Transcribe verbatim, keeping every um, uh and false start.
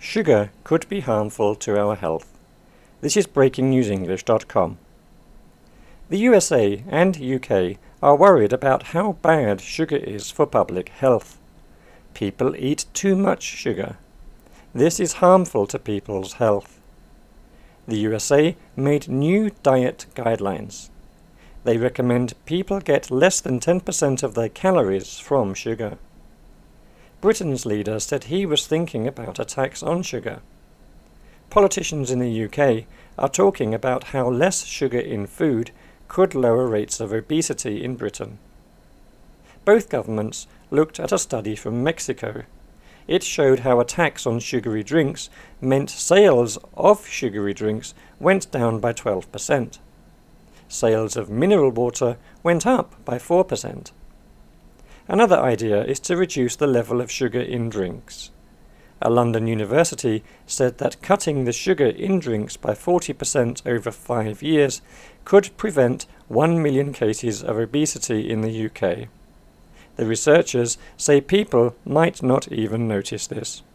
Sugar could be harmful to our health. This is breaking news english dot com. The U S A and U K are worried about how bad sugar is for public health. People eat too much sugar. This is harmful to people's health. The U S A made new diet guidelines. They recommend people get less than ten percent of their calories from sugar. Britain's leader said he was thinking about a tax on sugar. Politicians in the U K are talking about how less sugar in food could lower rates of obesity in Britain. Both governments looked at a study from Mexico. It showed how a tax on sugary drinks meant sales of sugary drinks went down by twelve percent. Sales of mineral water went up by four percent. Another idea is to reduce the level of sugar in drinks. A London university said that cutting the sugar in drinks by forty percent over five years could prevent one million cases of obesity in the U K. The researchers say people might not even notice this.